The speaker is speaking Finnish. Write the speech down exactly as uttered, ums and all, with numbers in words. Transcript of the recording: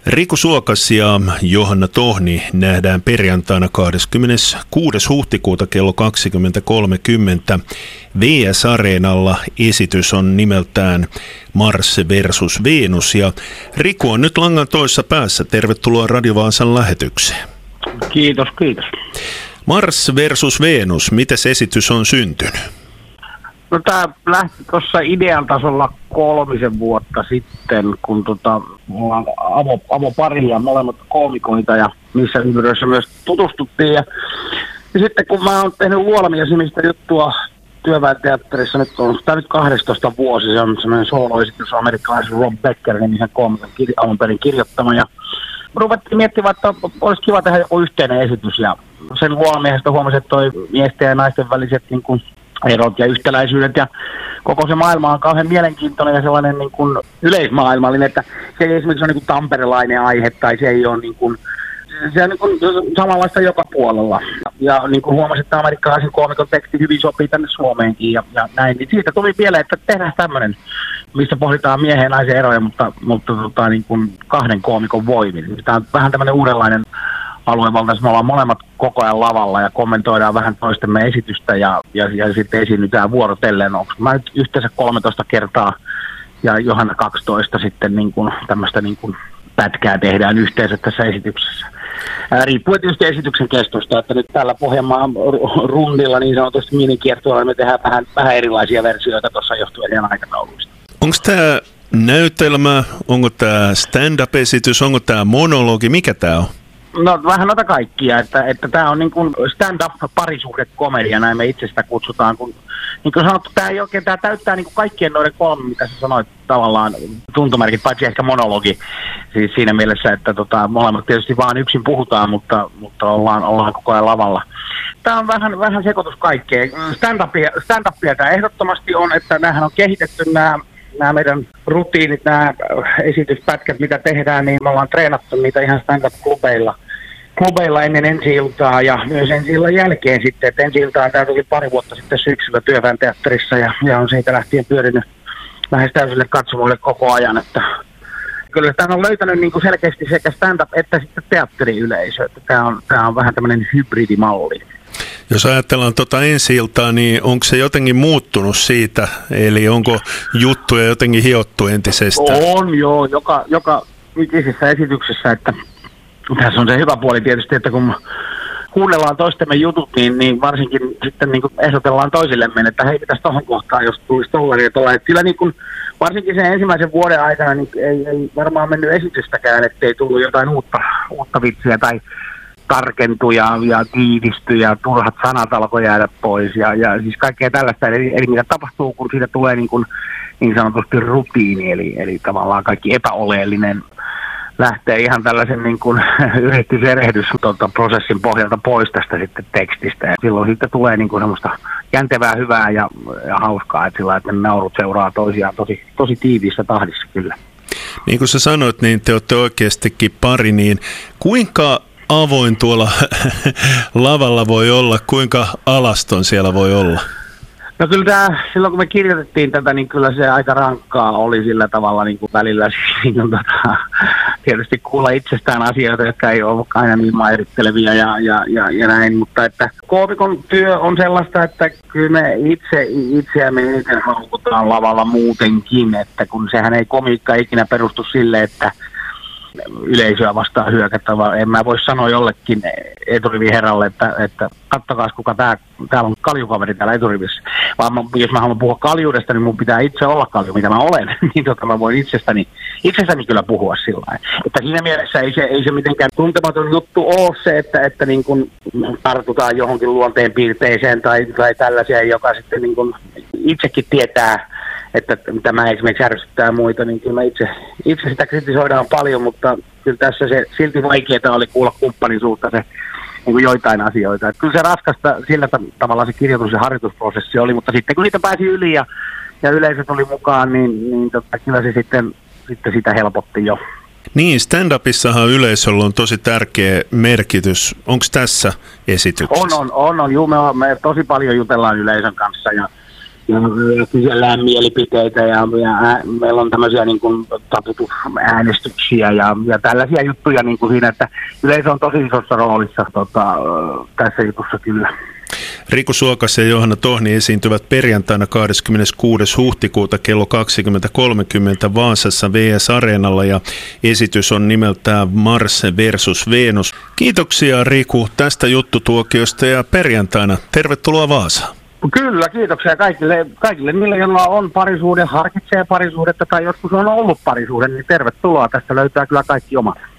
Riku Suokas ja Johanna Tohni nähdään perjantaina kahdeskymmeneskuudes huhtikuuta kello kaksikymmentä kolmekymmentä V S-areenalla. Esitys on nimeltään Mars versus Venus ja Riku on nyt langan toisessa päässä. Tervetuloa Radio Vaasan lähetykseen. Kiitos, kiitos. Mars versus Venus, miten esitys on syntynyt? No tämä lähti tuossa idean tasolla kolmisen vuotta sitten, kun tota, me ollaan avo, avopari ja molemmat koomikoita ja missä ympyröissä myös tutustuttiin. Ja, ja sitten kun mä oon tehnyt Luolamiesimistä juttua Työväenteatterissa, nyt on tämä nyt kahdeksantoista vuosi, se on semmoinen soloesitys amerikkalaisen Rob Becker-nimisen koomikon kir- alun perin kirjoittama. Ja ruvettiin miettimään, että olisi kiva tehdä joku yhteinen esitys ja sen Luolamiehestä huomasin, että toi miesten ja naisten väliset niin kuin erot ja yhtäläisyydet ja koko se maailma on kauhean mielenkiintoinen ja sellainen niin kuin yleismaailmallinen, että se ei esimerkiksi ole niin kuin tamperelainen aihe tai se ei ole niin kuin, se on niin kuin samanlaista joka puolella. Ja niin kuin huomasin, että amerikkalaisen koomikon teksti hyvin sopii tänne Suomeenkin ja, ja näin, niin siitä tuli mieleen, että tehdään tämmöinen, missä pohditaan miehen ja naisen eroja, mutta, mutta tota, niin kuin kahden koomikon voimin. Tämä on vähän tämmöinen uudenlainen aluevaltaisesti. Me ollaan molemmat koko ajan lavalla ja kommentoidaan vähän toistemme esitystä ja, ja, ja sitten esiinnytään vuorotellen. Onko mä nyt yhteensä kolmetoista kertaa ja Johanna kaksitoista sitten niin kuin tämmöistä niin kuin pätkää tehdään yhteensä tässä esityksessä. Ää, riippuen tietysti esityksen kestosta, että nyt tällä Pohjanmaan rundilla niin sanotusti minikiertoilla me tehdään vähän, vähän erilaisia versioita tuossa johtuen ihan aikatauluista. Onko tämä näytelmä, onko tämä stand-up-esitys, onko tämä monologi, mikä tämä on? No vähän noita kaikkia, että, että tämä on niin kuin stand-up parisuhdekomedia, näin me itse sitä kutsutaan. Kun, niin kuin sanottu, tämä ei oikein, tämä täyttää niin kuin kaikkien noiden kolme, mitä sä sanoit tavallaan tuntomerkit, paitsi ehkä monologi. Siis siinä mielessä, että tota, molemmat tietysti vaan yksin puhutaan, mutta, mutta ollaan, ollaan koko ajan lavalla. Tämä on vähän, vähän sekoitus kaikkeen. Stand-upia, stand-upia tämä ehdottomasti on, että näähän on kehitetty nämä nämä meidän rutiinit, nämä esityspätkät, mitä tehdään, niin me ollaan treenattu niitä ihan stand-up-klubeilla klubeilla ennen ensi-iltaa ja myös ensi-illan jälkeen sitten. Et ensi-iltaan tämä tuli pari vuotta sitten syksyllä Työväenteatterissa ja, ja on siitä lähtien pyörinyt lähes täysille katsomoille koko ajan. Että kyllä tämä on löytänyt niin kuin selkeästi sekä stand-up että sitten teatteriyleisö. Että tämä on, tämä on vähän tämmöinen hybridimalli. Jos ajatellaan tuota ensi-iltaa, niin onko se jotenkin muuttunut siitä? Eli onko juttuja jotenkin hiottu entisestään? On joo, joka, joka ikisessä esityksessä, että tässä on se hyvä puoli tietysti, että kun kuunnellaan toistemme jutut, niin, niin varsinkin sitten niin kuin ehdotellaan toisillemme, että hei, pitäisi tohon kohtaan, jos tulisi tollainen ja tollainen. Kyllä niin kuin, varsinkin sen ensimmäisen vuoden aikana niin ei, ei varmaan mennyt esitystäkään, ettei tullut jotain uutta, uutta vitsiä tai tarkentuja ja tiivistyi ja turhat sanat alkoi jäädä pois ja, ja siis kaikkea tällaista. Eli, eli mitä tapahtuu, kun siitä tulee niin, kuin, niin sanotusti rutiini, eli, eli tavallaan kaikki epäoleellinen lähtee ihan tällaisen niin kuin yrityserehdys tuota, prosessin pohjalta pois tästä sitten tekstistä. Ja silloin sitten tulee niin kuin semmoista jäntevää, hyvää ja, ja hauskaa, että sillä että ne naurut seuraa toisiaan tosi, tosi tiiviissä tahdissa kyllä. Niin kuin sä sanoit, niin te olette oikeastikin pari, niin kuinka avoin tuolla lavalla voi olla, kuinka alaston siellä voi olla? No kyllä tämä, silloin kun me kirjoitettiin tätä, niin kyllä se aika rankkaa oli sillä tavalla niin kuin välillä niin kuin, tota, tietysti kuulla itsestään asioita, jotka ei ole aina niin mairittelevia ja, ja, ja, ja näin, mutta että koomikon työ on sellaista, että kyllä me itse itseämme eniten haukutaan lavalla muutenkin, että kun sehän ei komiikka ikinä perustu sille, että yleisöä vastaan hyökätä, vaan en mä voi sanoa jollekin eturiviherralle, että, että kattokaa kuka tää, täällä on kaljukaveri täällä eturivissä. Vaan mä, jos mä haluan puhua kaljuudesta, niin mun pitää itse olla kalju, mitä mä olen. niin tota mä voin itsestäni, itsestäni kyllä puhua sillä lailla. Että siinä mielessä ei se, ei se mitenkään tuntematon juttu ole se, että, että niin kun tartutaan johonkin luonteen piirteeseen tai, tai tällaisia, joka sitten niin kun itsekin tietää, että tämä esimerkiksi ärsyttää muita, niin kyllä mä itse, itse sitä kritisoidaan paljon, mutta kyllä tässä se silti vaikeaa oli kuulla kumppanin suusta se niin kuin joitain asioita. Että kyllä se raskasta sillä tavalla se kirjoitus- ja harjoitusprosessi oli, mutta sitten kun niitä pääsi yli ja, ja yleisö tuli mukaan, niin, niin tota, kyllä se sitten, sitten sitä helpotti jo. Niin, stand-upissahan yleisöllä on tosi tärkeä merkitys. Onko tässä esityksessä? On, on, on. on. Juu, me, me tosi paljon jutellaan yleisön kanssa ja ja kysellään mielipiteitä ja, ja ää, meillä on tämmöisiä niin kuin taputusäänestyksiä ja, ja tällaisia juttuja niin kuin siinä, että yleisö on tosi isossa roolissa tota, tässä jutussa kyllä. Riku Suokas ja Johanna Tohni esiintyvät perjantaina kahdeskymmeneskuudes huhtikuuta kello kaksikymmentä kolmekymmentä Vaasassa V S-areenalla ja esitys on nimeltään Mars versus Venus. Kiitoksia Riku tästä juttutuokiosta ja perjantaina tervetuloa Vaasaan. Kyllä, kiitoksia kaikille, kaikille niille, joilla on parisuhde, harkitsee parisuhdetta tai joskus on ollut parisuhde, niin tervetuloa. Tästä löytää kyllä kaikki omat.